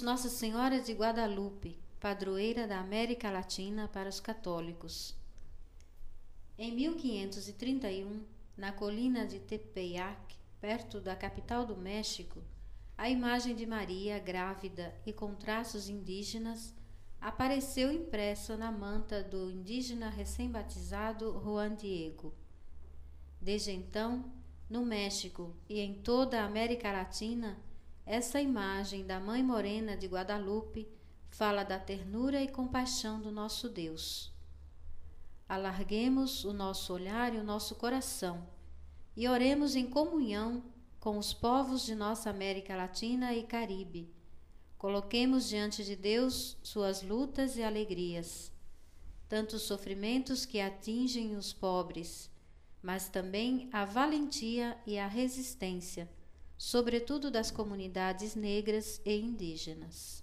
Nossa Senhora de Guadalupe, padroeira da América Latina para os católicos. Em 1531, na colina de Tepeyac, perto da capital do México, a imagem de Maria, grávida e com traços indígenas, apareceu impressa na manta do indígena recém-batizado Juan Diego. Desde então, no México e em toda a América Latina, essa imagem da Mãe Morena de Guadalupe fala da ternura e compaixão do nosso Deus. Alarguemos o nosso olhar e o nosso coração e oremos em comunhão com os povos de nossa América Latina e Caribe. Coloquemos diante de Deus suas lutas e alegrias, tanto os sofrimentos que atingem os pobres, mas também a valentia e a resistência, sobretudo das comunidades negras e indígenas.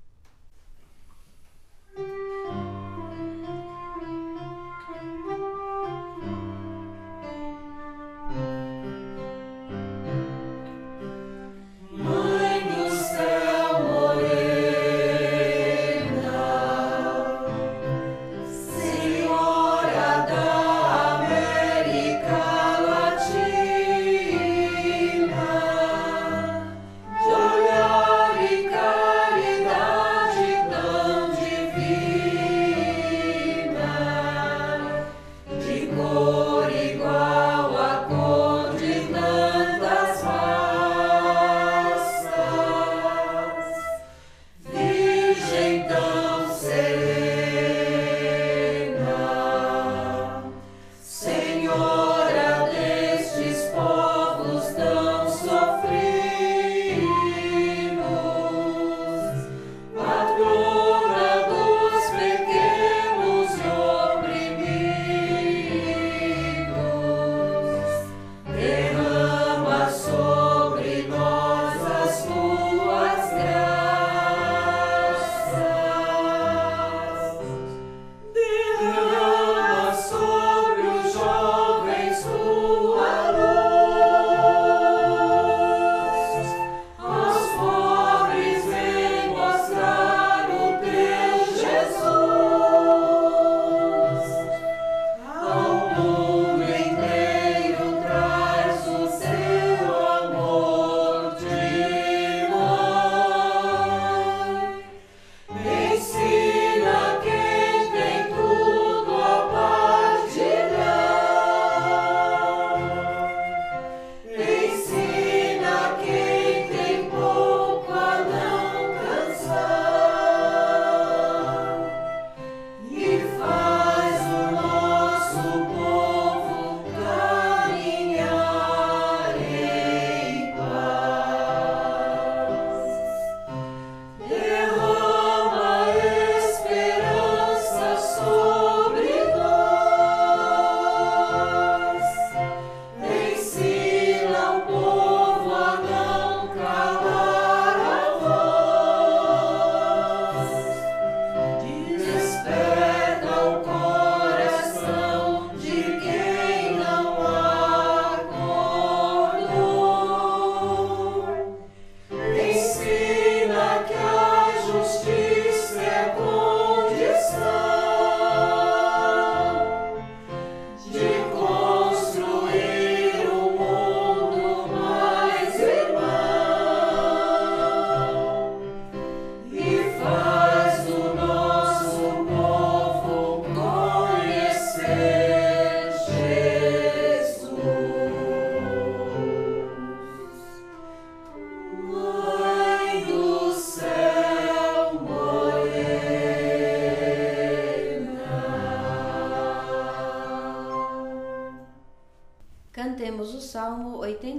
Cantemos o Salmo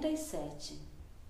87.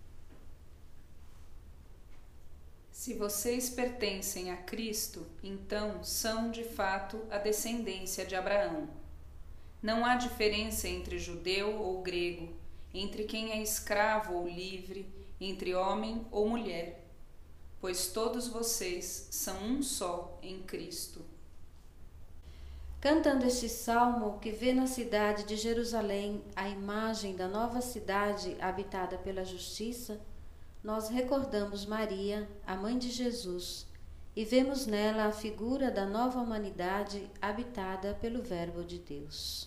Se vocês pertencem a Cristo, então são de fato a descendência de Abraão. Não há diferença entre judeu ou grego, entre quem é escravo ou livre, entre homem ou mulher, pois todos vocês são um só em Cristo. Cantando este salmo, que vê na cidade de Jerusalém a imagem da nova cidade habitada pela justiça, nós recordamos Maria, a mãe de Jesus, e vemos nela a figura da nova humanidade habitada pelo Verbo de Deus.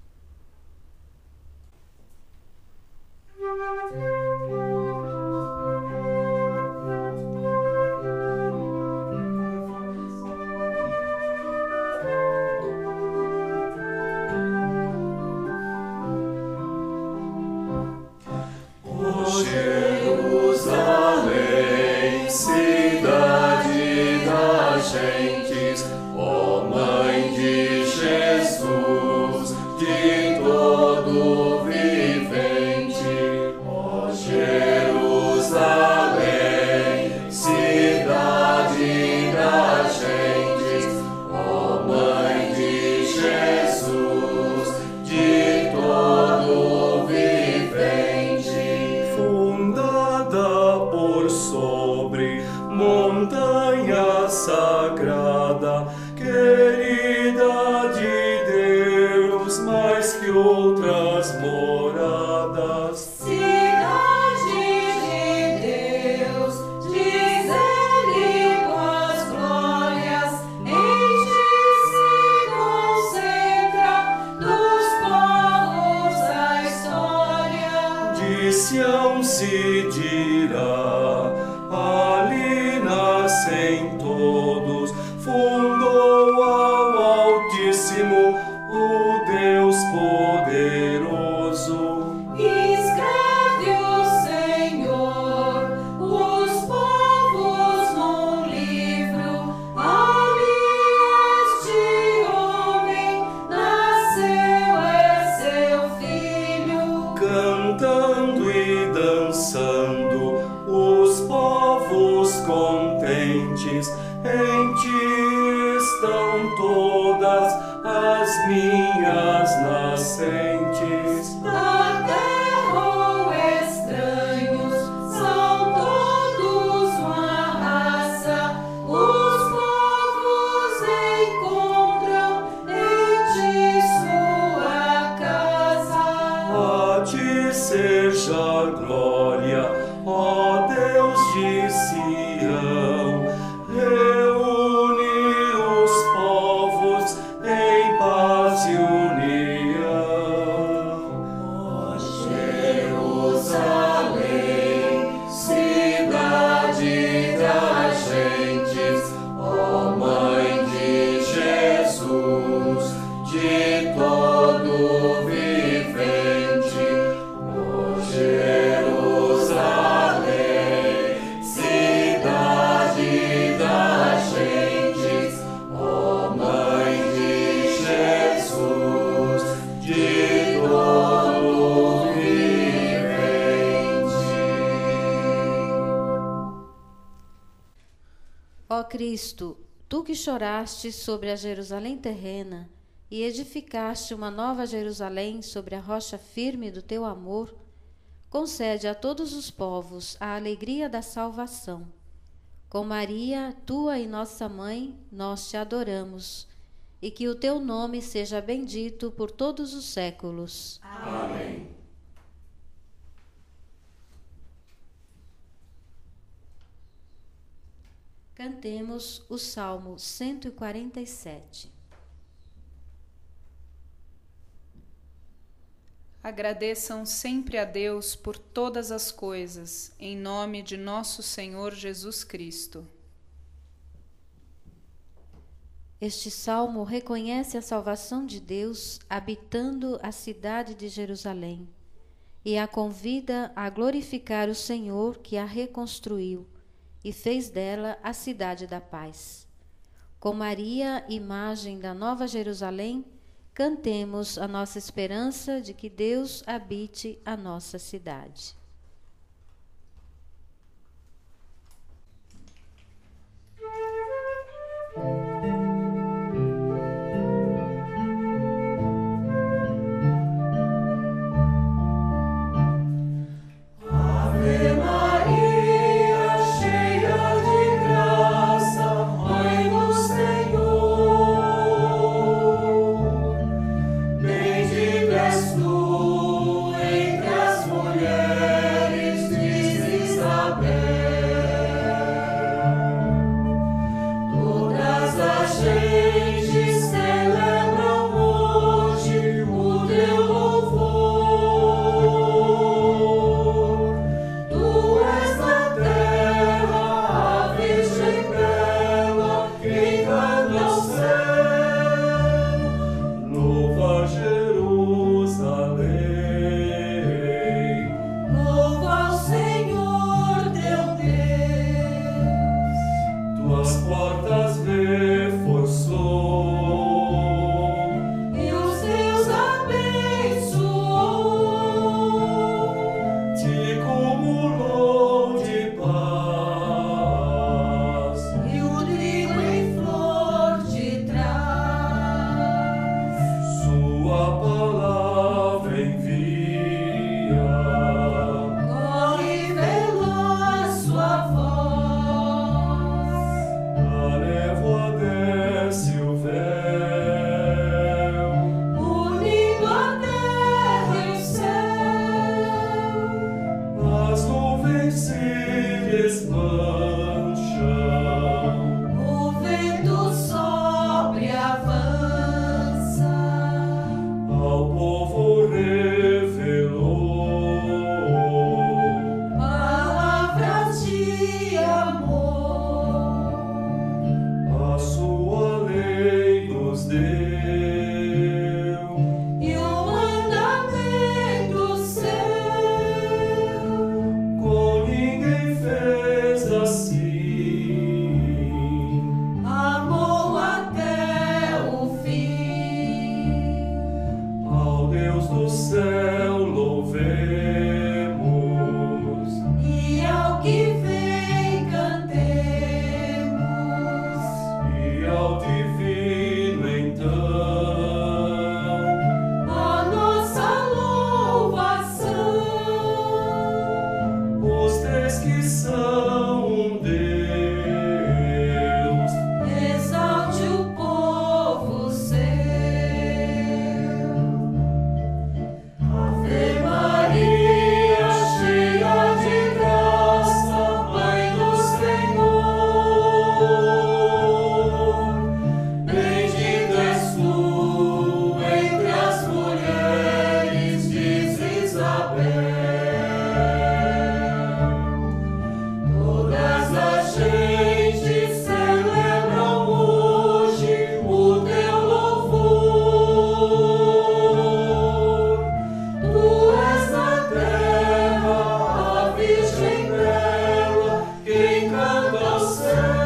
Jerusalém, cidade das gentes, ó Mãe de Jesus, de todo vivente. Ó Jerusalém, cidade das gentes, ó Mãe de Jesus, de todo vivente. Fundada por sobre montanha sagrada, querida de Deus, mais que outras moradas. Cidade de Deus, diz ele com as glórias, em ti se concentra dos povos a história. De Sião se dirá, ali nascem todos, fundou ao Altíssimo o Deus poderoso. Escreve o Senhor os povos num livro, ali este homem nasceu, é seu filho. Cantando e dançando, os povos contentes, em ti estão todas as minhas nascentes. Da terra ou estranhos, são todos uma raça, os povos encontram em ti sua casa. A ti seja a glória, ó Deus de Sião, reúne os povos em paz e união. Ó Jerusalém, cidade das gentes, ó Mãe de Jesus, de todo vivente. Ó Jerusalém, cidade das gentes, ó Mãe de Jesus, de todo vivente. Ó Cristo, tu que choraste sobre a Jerusalém terrena e edificaste uma nova Jerusalém sobre a rocha firme do teu amor, concede a todos os povos a alegria da salvação. Com Maria, tua e nossa mãe, nós te adoramos, e que o teu nome seja bendito por todos os séculos. Amém. Cantemos o Salmo 147. Agradeçam sempre a Deus por todas as coisas, em nome de nosso Senhor Jesus Cristo. Este salmo reconhece a salvação de Deus habitando a cidade de Jerusalém e a convida a glorificar o Senhor que a reconstruiu e fez dela a cidade da paz. Com Maria, imagem da Nova Jerusalém, cantemos a nossa esperança de que Deus habite a nossa cidade. Ave Maria, cheia de graça, Mãe do Senhor, bendita és tu entre as mulheres. portas reforçou. E os teus abençoou. Te cumulou de paz. E o trigo em flor te traz. Sua palavra envia. Corre veloz sua voz. A névoa desce o véu. Unindo a terra e o céu. As nuvens se desmancham. O vento sopra e avança. Ao povo revelou Palavras de amor. a sua lei nos deu. E o mandamento seu. Com ninguém fez assim. Amou até o fim. Ao Deus do céu louvemos. E ao que vem cantemos. E ao divino então A nossa louvação. os três que são um Deus. Exalte o povo seu. Ave Maria, cheia de graça, Mãe do Senhor. Bendita és tu entre as mulheres, diz Isabel. Todas as gentes celebram hoje o teu louvor. Tu és na terra a Virgem bela, quem canta ao céu.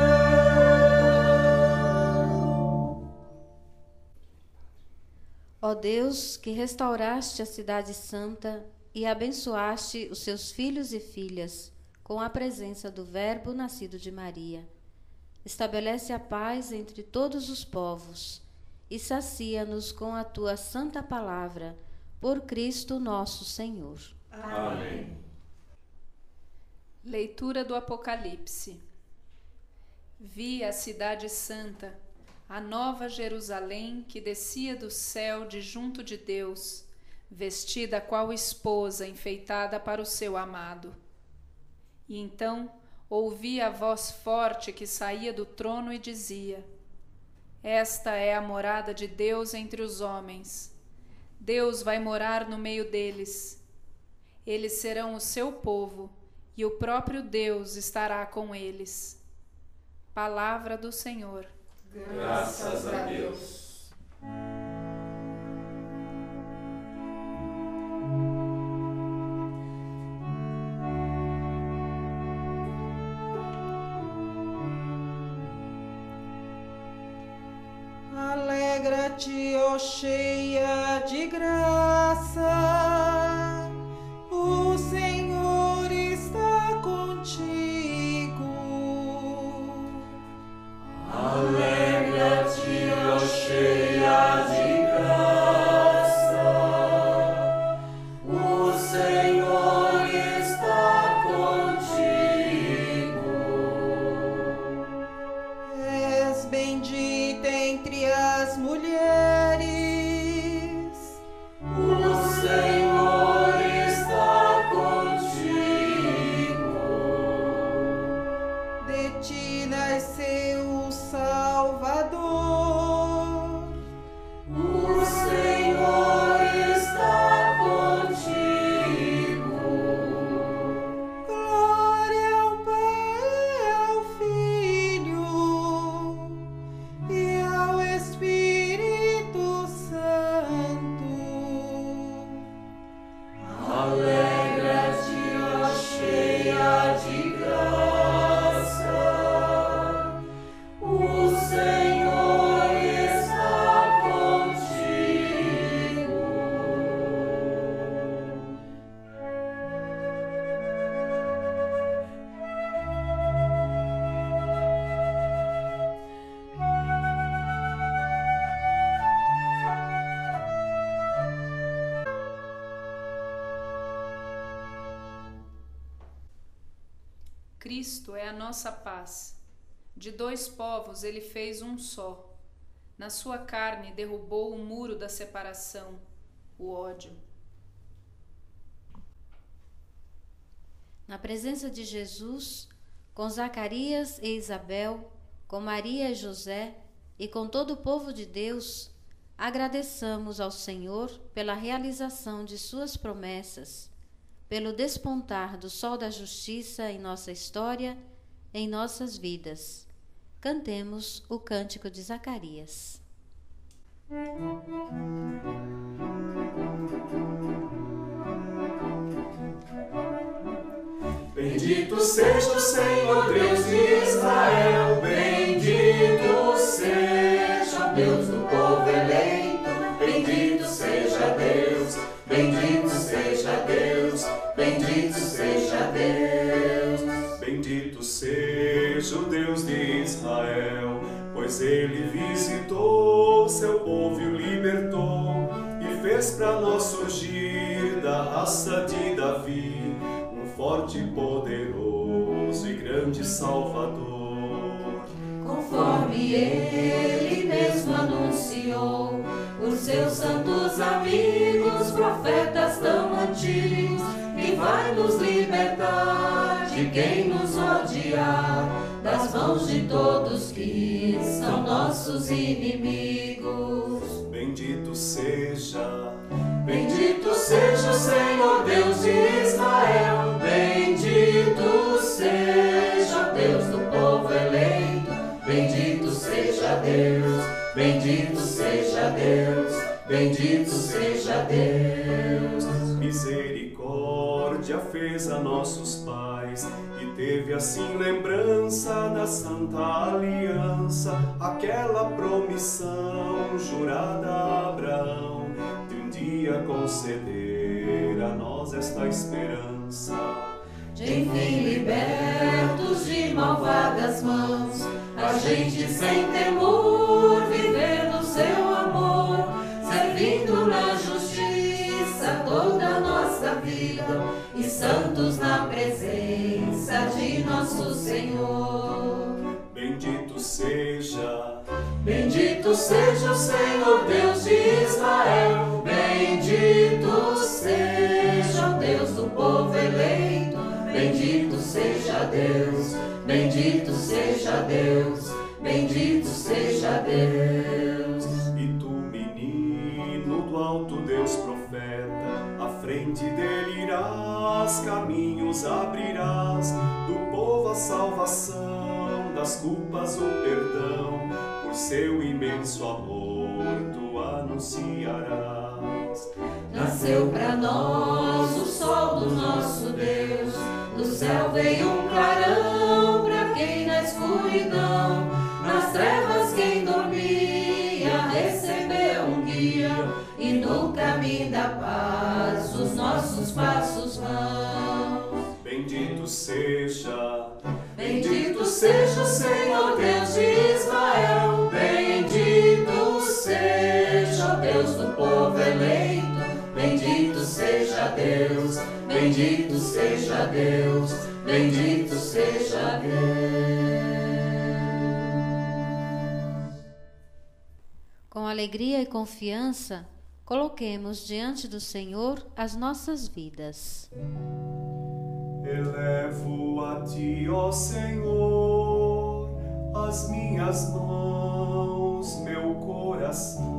Ó Deus, que restauraste a cidade santa e abençoaste os seus filhos e filhas com a presença do Verbo nascido de Maria, estabelece a paz entre todos os povos e sacia-nos com a tua santa palavra, por Cristo nosso Senhor. Amém. Leitura do Apocalipse. Vi a cidade santa, a nova Jerusalém que descia do céu de junto de Deus, vestida qual esposa enfeitada para o seu amado. E então ouvi a voz forte que saía do trono e dizia: Esta é a morada de Deus entre os homens. Deus vai morar no meio deles. Eles serão o seu povo, e o próprio Deus estará com eles. Palavra do Senhor. Graças a Deus. Alegra-te, ó cheia de graça, o Senhor está contigo. Alegra-te, ó cheia de graça, o Senhor está contigo. És bendita entre as mulheres. O Senhor está contigo. De ti nasceu o Salvador. O Senhor está contigo. Glória ao Pai, ao Filho e ao Espírito Cristo é a nossa paz. De dois povos ele fez um só. Na sua carne derrubou o muro da separação, o ódio. Na presença de Jesus, com Zacarias e Isabel, com Maria e José e com todo o povo de Deus, agradeçamos ao Senhor pela realização de suas promessas, pelo despontar do sol da justiça em nossa história, em nossas vidas. Cantemos o cântico de Zacarias. Bendito seja o Senhor Deus de Israel, bendito seja o Deus do povo eleito, bendito seja Deus, bendito seja Deus, bendito seja Deus. Bendito seja o Deus de Israel, pois ele visitou seu povo e o libertou, e fez para nós surgir da raça de Davi forte, poderoso e grande Salvador. Conforme ele mesmo anunciou, os seus santos amigos, profetas tão antigos, que vai nos libertar de quem nos odiar, das mãos de todos que são nossos inimigos. Bendito seja o Senhor Deus de Israel, bendito seja o Deus do povo eleito, bendito seja Deus, bendito seja Deus, bendito seja Deus. Misericórdia fez a nossos pais, e teve assim lembrança da santa aliança, aquela promissão jurada a Abraão, de um dia conceder a nós esta esperança. De enfim libertos de malvadas mãos, a gente sem temor viver no seu amor, servindo na justiça toda a nossa vida, e santos na presença de nosso Senhor. Bendito seja o Senhor Deus de Israel, bendito seja o Deus do povo eleito, bendito seja Deus, bendito seja Deus, bendito seja Deus. E tu, menino do alto Deus profeta, à frente dele irás, caminhos abrirás, do povo a salvação, das culpas o perdão, por seu imenso amor tu anunciarás. Nasceu para nós o sol do nosso Deus, do céu veio um clarão para quem na escuridão, nas trevas quem dormia recebeu um guia, e no caminho da paz os nossos passos vão. Bendito seja o Senhor Deus de Israel, bendito seja o Deus do povo eleito, bendito seja Deus, bendito seja Deus, bendito seja Deus. Com alegria e confiança, coloquemos diante do Senhor as nossas vidas. Elevo a ti, ó Senhor, as minhas mãos, meu coração.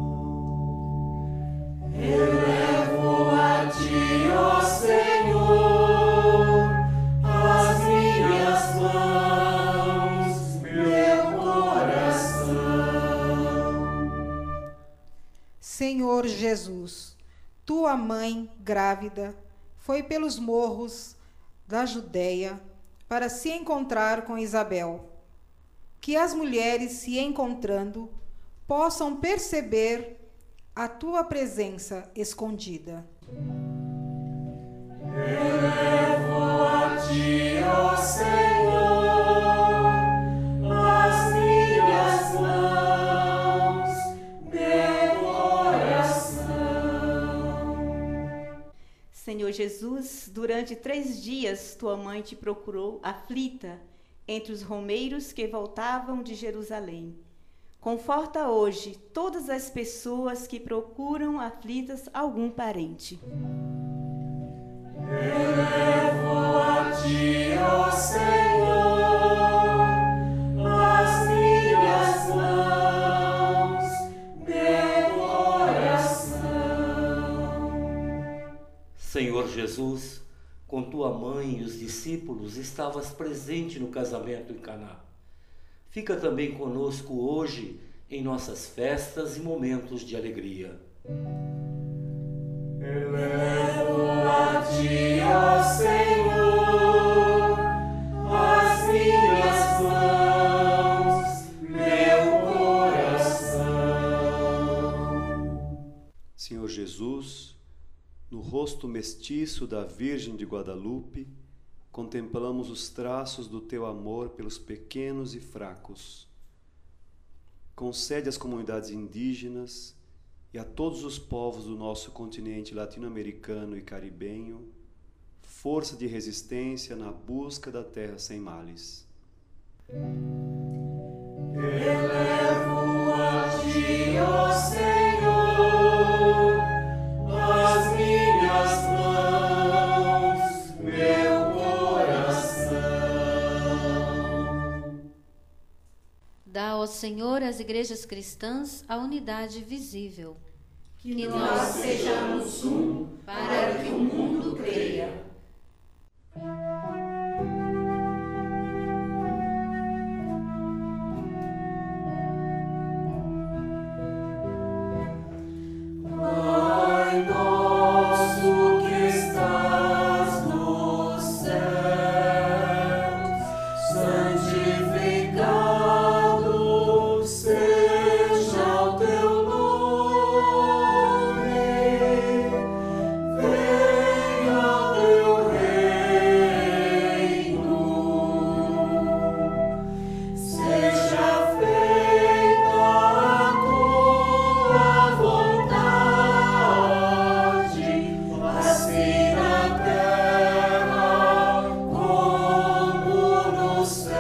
Elevo a ti, ó Senhor, as minhas mãos, meu coração. Senhor Jesus, tua mãe grávida foi pelos morros da Judéia para se encontrar com Isabel. Que as mulheres, se encontrando, possam perceber a tua presença escondida. Elevo a ti, ó Senhor, as minhas mãos, meu coração. Senhor Jesus, durante 3 dias tua mãe te procurou aflita entre os romeiros que voltavam de Jerusalém. Conforta hoje todas as pessoas que procuram aflitas algum parente. Elevo a ti, ó Senhor, as minhas mãos, meu coração. Senhor Jesus, com tua mãe e os discípulos estavas presente no casamento em Caná. Fica também conosco hoje em nossas festas e momentos de alegria. Elevo a ti, ó Senhor, as minhas mãos, meu coração. Senhor Jesus, no rosto mestiço da Virgem de Guadalupe, contemplamos os traços do teu amor pelos pequenos e fracos. Concede às comunidades indígenas e a todos os povos do nosso continente latino-americano e caribenho força de resistência na busca da terra sem males. Elevo a ti, ó Senhor, as minhas mãos, meu coração. Dá ao Senhor às igrejas cristãs a unidade visível. Que nós sejamos um para que o mundo creia. Pai nosso que estás nos céus, santificado seja o teu nome. Venha o teu reino. Seja feita a tua vontade, assim na terra como no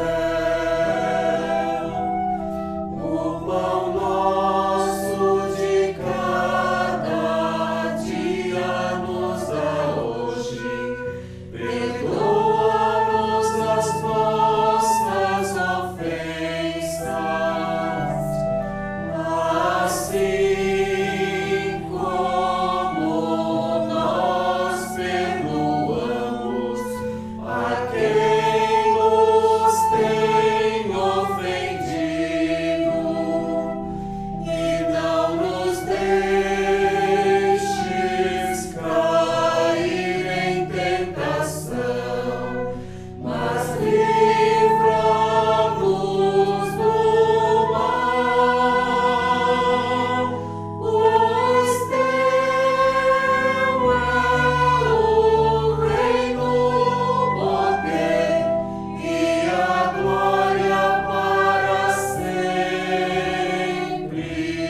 céu. O pão nosso de cada dia nos dá hoje. Perdoa-nos as nossas ofensas, assim como nós perdoamos a quem nos tem ofendido. E não nos deixes cair em tentação, mas livra-nos do mal. Pois teu é o reino, o poder e a glória para sempre.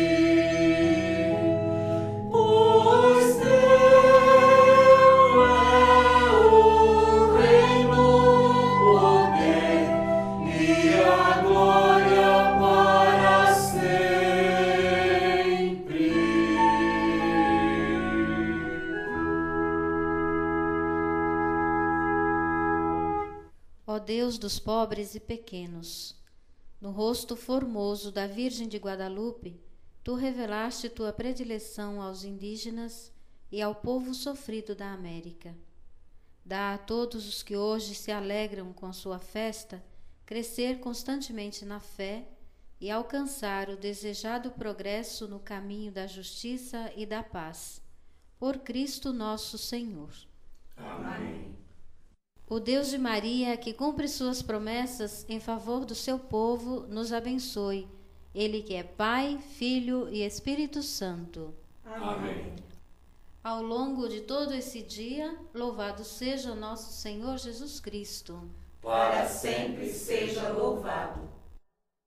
Pois teu é o reino, o poder e a glória para sempre. Ó Deus dos pobres e pequenos, no rosto formoso da Virgem de Guadalupe, tu revelaste tua predileção aos indígenas e ao povo sofrido da América. Dá a todos os que hoje se alegram com sua festa crescer constantemente na fé e alcançar o desejado progresso no caminho da justiça e da paz. Por Cristo nosso Senhor. Amém. O Deus de Maria, que cumpre suas promessas em favor do seu povo, nos abençoe. Ele que é Pai, Filho e Espírito Santo. Amém. Ao longo de todo esse dia, louvado seja o nosso Senhor Jesus Cristo. Para sempre seja louvado.